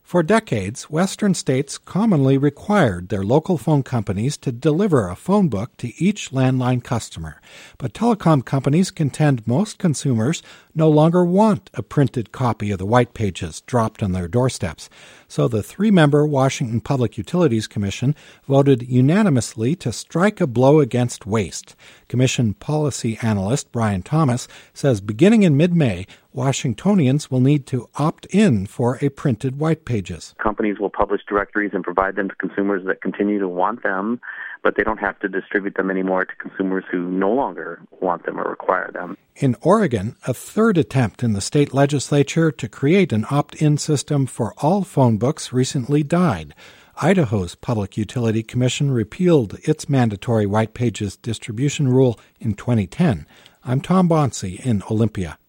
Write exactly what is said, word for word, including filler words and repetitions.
For decades, Western states commonly required their local phone companies to deliver a phone book to each landline customer. But telecom companies contend most consumers no longer want a printed copy of the white pages dropped on their doorsteps. So the three-member Washington Public Utilities Commission voted unanimously to strike a blow against waste. Commission policy analyst Brian Thomas says beginning in mid-May, Washingtonians will need to opt in for a printed white pages. Companies will publish directories and provide them to consumers that continue to want them, but they don't have to distribute them anymore to consumers who no longer want them or require them. In Oregon, a third attempt in the state legislature to create an opt-in system for all phone books recently died. Idaho's Public Utility Commission repealed its mandatory white pages distribution rule in twenty ten. I'm Tom Bonsi in Olympia.